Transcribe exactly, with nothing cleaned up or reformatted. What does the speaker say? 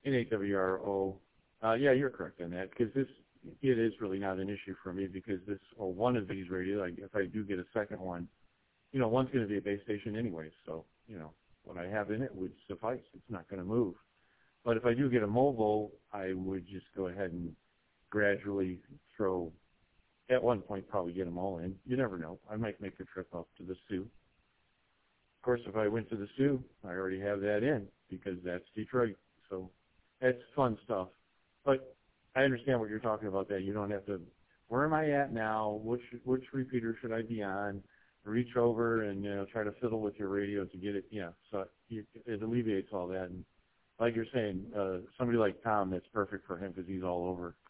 in A W R O. Uh, yeah, you're correct on that, because this, it is really not an issue for me, because this, or one of these radios, like if I do get a second one, you know, one's going to be a base station anyway, so, you know, what I have in it would suffice. It's not going to move. But if I do get a mobile, I would just go ahead and gradually throw, at one point probably get them all in. You never know. I might make a trip up to the Sioux. Of course, if I went to the Sioux, I already have that in, because that's Detroit. So that's fun stuff. But I understand what you're talking about, that you don't have to, where am I at now? Which which repeater should I be on? Reach over and, you know, try to fiddle with your radio to get it. Yeah, so it, it alleviates all that. And like you're saying, uh, somebody like Tom, that's perfect for him because he's all over.